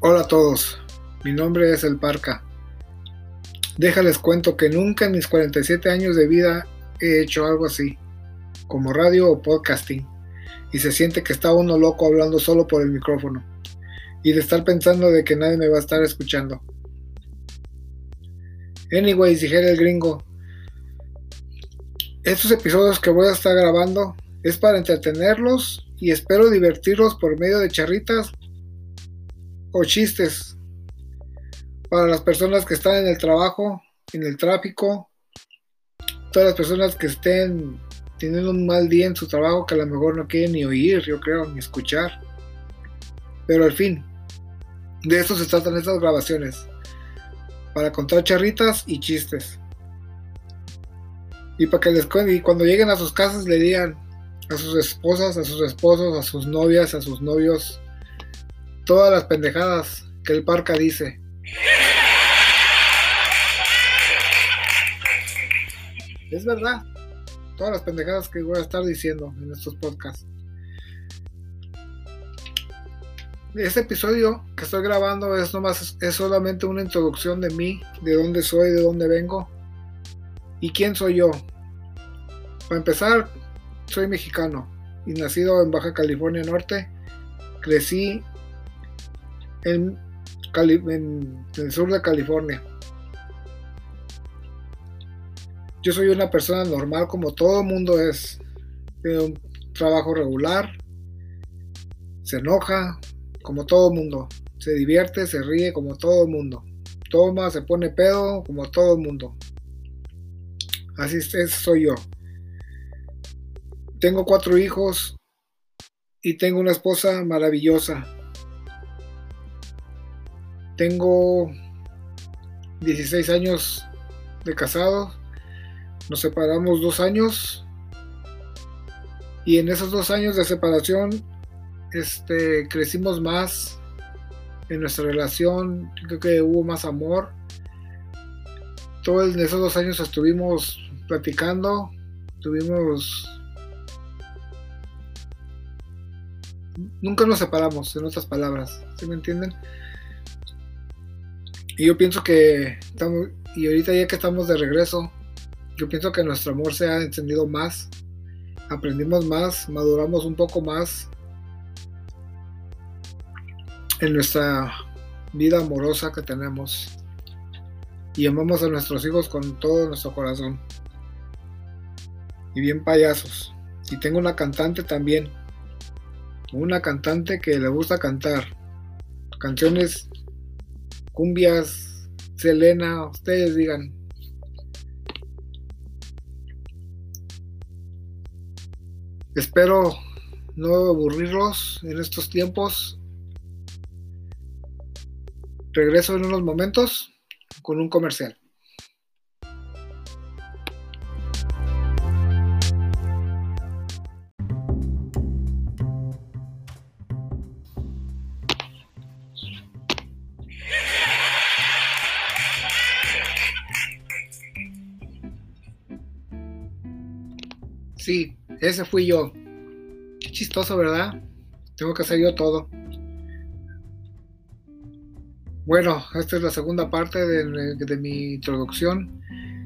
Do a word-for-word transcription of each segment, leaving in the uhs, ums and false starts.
Hola a todos, mi nombre es El Parca. Déjales cuento que nunca en mis cuarenta y siete años de vida he hecho algo así, como radio o podcasting, y se siente que está uno loco hablando solo por el micrófono, y de estar pensando de que nadie me va a estar escuchando. Anyways, dijera el gringo, estos episodios que voy a estar grabando es para entretenerlos y espero divertirlos por medio de charritas o chistes para las personas que están en el trabajo, en el tráfico, todas las personas que estén teniendo un mal día en su trabajo que a lo mejor no quieren ni oír, yo creo, ni escuchar. Pero al fin, de eso se tratan estas grabaciones, para contar charritas y chistes. Y para que les cuenten, y cuando lleguen a sus casas le digan a sus esposas, a sus esposos, a sus novias, a sus novios, todas las pendejadas que el Parca dice. Es verdad, todas las pendejadas que voy a estar diciendo en estos podcasts. Este episodio que estoy grabando es nomás es solamente una introducción de mí, de dónde soy, de dónde vengo y quién soy yo. Para empezar, soy mexicano y nacido en Baja California Norte. Crecí en, Cali- en el sur de California. Yo soy una persona normal como todo mundo es. Tiene un trabajo regular, se enoja como todo mundo, se divierte, se ríe como todo mundo, toma, se pone pedo como todo mundo. Así es, soy yo. Tengo cuatro hijos y tengo una esposa maravillosa. Tengo dieciséis años de casado. Nos separamos dos años. Y en esos dos años de separación este, crecimos más en nuestra relación. Creo que hubo más amor. Todos esos dos años estuvimos platicando. Tuvimos... Nunca nos separamos, en otras palabras. ¿Sí me entienden? Y yo pienso que estamos, y ahorita ya que estamos de regreso, yo pienso que nuestro amor se ha encendido más, aprendimos más, maduramos un poco más en nuestra vida amorosa que tenemos y amamos a nuestros hijos con todo nuestro corazón. Y bien payasos. Y tengo una cantante también, una cantante que le gusta cantar canciones, cumbias, Selena, ustedes digan. Espero no aburrirlos en estos tiempos. Regreso en unos momentos con un comercial. Sí, ese fui yo. Qué chistoso, ¿verdad? Tengo que hacer yo todo. Bueno, esta es la segunda parte de, de mi introducción.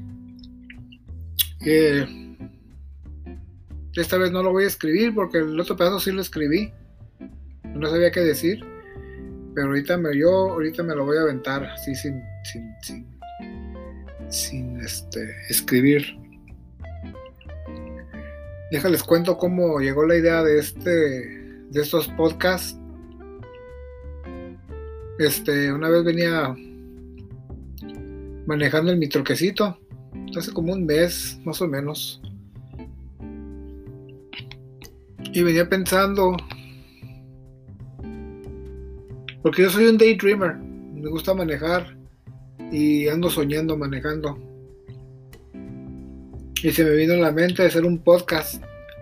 Eh, esta vez no lo voy a escribir porque el otro pedazo sí lo escribí. No sabía qué decir. Pero ahorita me, yo, ahorita me lo voy a aventar así sin, sin, sin, sin este, escribir. Déjales cuento cómo llegó la idea de este, de estos podcasts. Este, una vez venía manejando en mi troquecito, hace como un mes, más o menos. Y venía pensando, porque yo soy un daydreamer, me gusta manejar y ando soñando manejando. Y se me vino en la mente hacer un podcast.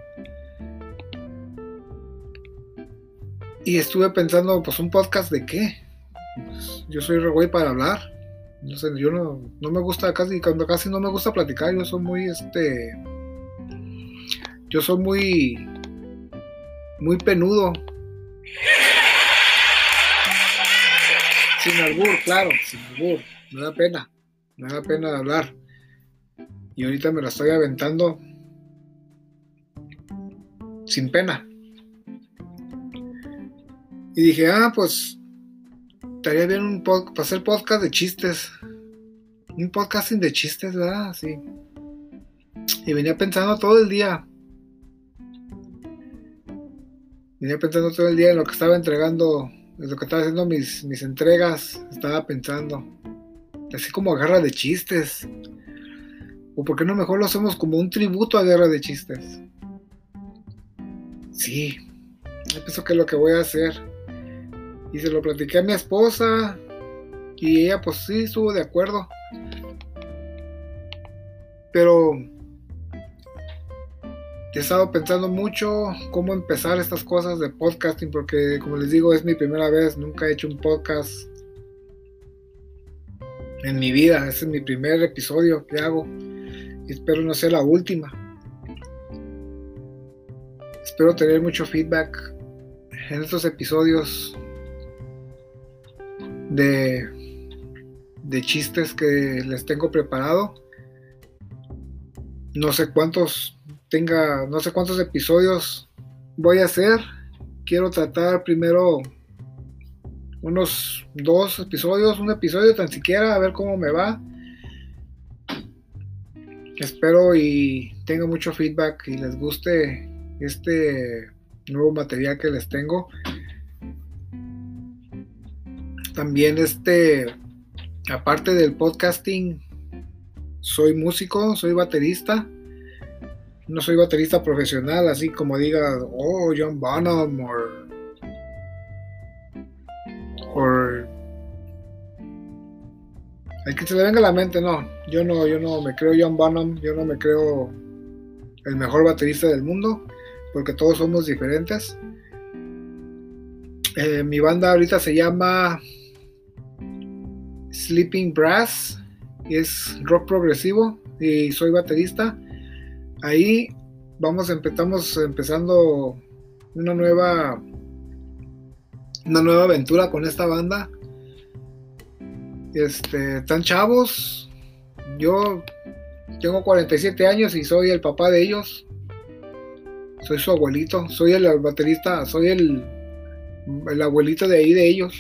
Y estuve pensando, pues, ¿un podcast de qué? Pues, yo soy re güey para hablar. No sé, yo no, no me gusta casi, cuando casi no me gusta platicar, yo soy muy, este... Yo soy muy... Muy penudo. sin albur, claro, sin albur, me da pena, me da pena de hablar. Y ahorita me la estoy aventando sin pena. Y dije, ah, pues estaría bien un pod- para hacer podcast de chistes. Un podcasting de chistes, ¿verdad? Sí. Y venía pensando todo el día. Venía pensando todo el día en lo que estaba entregando, en lo que estaba haciendo mis, mis entregas. Estaba pensando. Así como Guerra de Chistes. O por qué no mejor lo hacemos como un tributo a Guerra de Chistes. Sí. Yo pienso que es lo que voy a hacer. Y se lo platiqué a mi esposa. Y ella pues sí estuvo de acuerdo. Pero he estado pensando mucho cómo empezar estas cosas de podcasting, porque como les digo, es mi primera vez, nunca he hecho un podcast en mi vida, este es mi primer episodio que hago y espero no sea la última. Espero tener mucho feedback en estos episodios de, de chistes que les tengo preparado. No sé cuántos tenga, no sé cuántos episodios voy a hacer. Quiero tratar primero unos dos episodios, un episodio tan siquiera, a ver cómo me va. Espero y tenga mucho feedback y les guste este nuevo material que les tengo. También este, aparte del podcasting, soy músico, soy baterista. No soy baterista profesional, así como diga, oh, John Bonham, o or el que se le venga a la mente, no. Yo no, yo no me creo John Bonham, yo no me creo el mejor baterista del mundo, porque todos somos diferentes. Eh, mi banda ahorita se llama Sleeping Brass, y es rock progresivo, y soy baterista. Ahí vamos, empezamos empezando una nueva una nueva aventura con esta banda. Este, tan chavos. Yo tengo cuarenta y siete años y soy el papá de ellos. Soy su abuelito, soy el baterista, soy el el abuelito de ahí de ellos.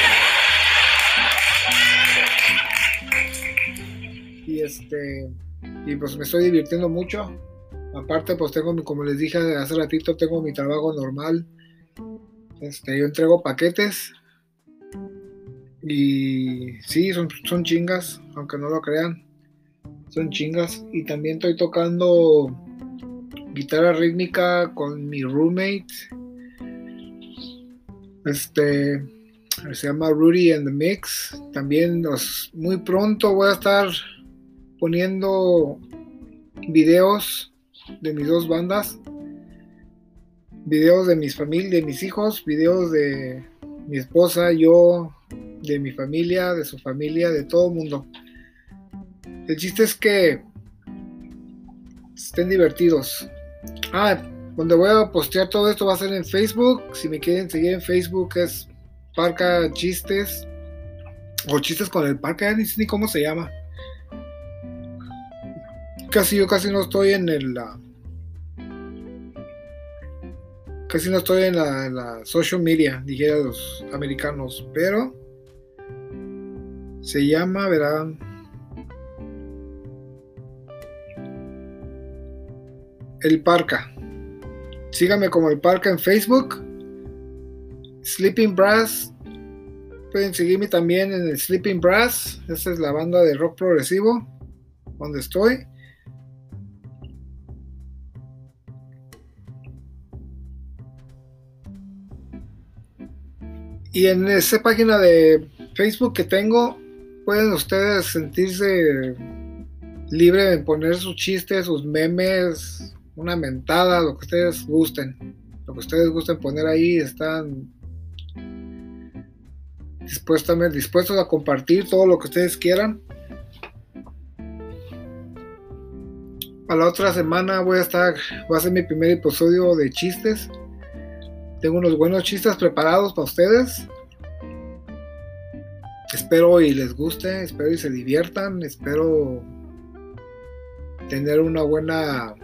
Y este y pues me estoy divirtiendo mucho. Aparte, pues tengo, como les dije hace ratito, tengo mi trabajo normal. Este, yo entrego paquetes. Y sí, son, son chingas, aunque no lo crean. Son chingas. Y también estoy tocando guitarra rítmica con mi roommate. Este, se llama Rudy and the Mix. También los, muy pronto voy a estar poniendo videos de mis dos bandas, videos de mis familias, de mis hijos, videos de mi esposa, yo, de mi familia, de su familia, de todo el mundo. El chiste es que estén divertidos. Ah, donde voy a postear todo esto va a ser en Facebook. Si me quieren seguir en Facebook es Parca Chistes, o Chistes con el Parca, ni, ni cómo se llama. Casi yo casi no estoy en el uh, casi no estoy en la, en la social media, dijera los americanos, pero se llama, verán, el Parca. Síganme como el Parca en Facebook. Sleeping Brass, pueden seguirme también en el Sleeping Brass. Esa es la banda de rock progresivo donde estoy. Y en esa página de Facebook que tengo, pueden ustedes sentirse libres de poner sus chistes, sus memes, una mentada, lo que ustedes gusten. Lo que ustedes gusten poner ahí, están dispuestos, dispuestos a compartir todo lo que ustedes quieran. A la otra semana voy a estar, va a ser mi primer episodio de chistes. Tengo unos buenos chistes preparados para ustedes. espero y les guste, espero y se diviertan, espero tener una buena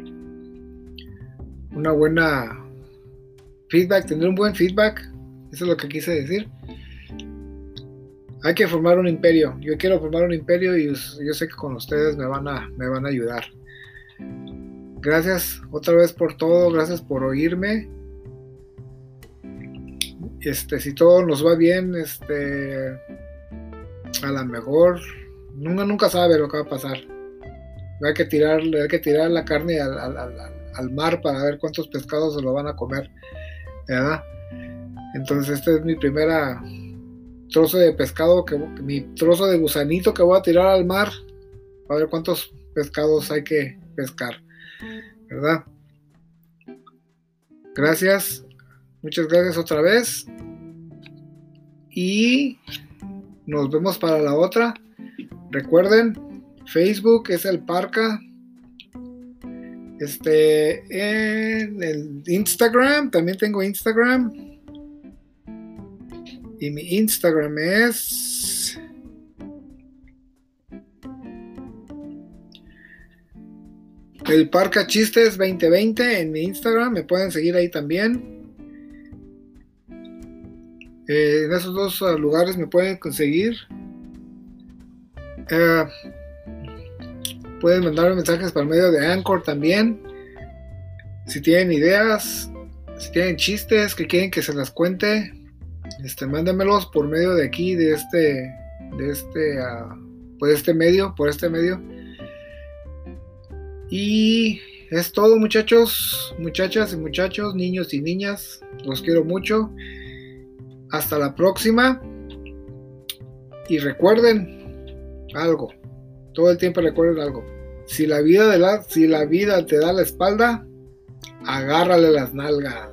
una buena feedback, tener un buen feedback. Eso es lo que quise decir. Hay que formar un imperio. Yo quiero formar un imperio y yo sé que con ustedes me van a, me van a ayudar. Gracias otra vez por todo, gracias por oírme. Este, si todo nos va bien, este, a lo mejor, nunca, nunca sabe lo que va a pasar. Hay que tirar, hay que tirar la carne al, al, al, al mar para ver cuántos pescados se lo van a comer, ¿verdad? Entonces este es mi primera trozo de pescado, que, mi trozo de gusanito que voy a tirar al mar para ver cuántos pescados hay que pescar, ¿verdad? Gracias, muchas gracias otra vez y nos vemos para la otra. Recuerden, Facebook es el Parca. Este, en el Instagram, también tengo Instagram. Y mi Instagram es el Parca Chistes veinte veinte en mi Instagram. Me pueden seguir ahí también. Eh, en esos dos uh, lugares me pueden conseguir. Uh, pueden mandarme mensajes por medio de Anchor también. Si tienen ideas, si tienen chistes que quieren que se las cuente, este, mándenmelos por medio de aquí, de este, de este, uh, por este medio, por este medio. Y es todo, muchachos, muchachas y muchachos, niños y niñas. Los quiero mucho. Hasta la próxima. Y recuerden algo. Todo el tiempo recuerden algo. Si la vida, de la, si la vida te da la espalda, agárrale las nalgas.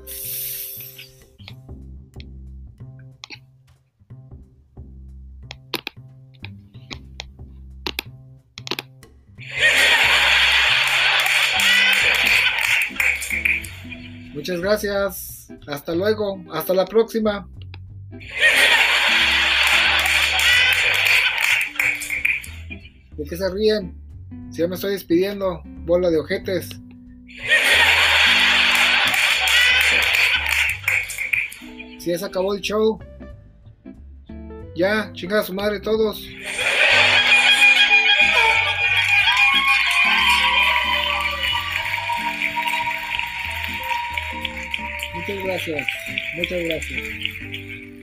Muchas gracias. Hasta luego. Hasta la próxima. ¿De qué se ríen? Si ya me estoy despidiendo, bola de ojetes. Si ya se acabó el show. Ya, chingada su madre todos. Muchas gracias. Muchas gracias.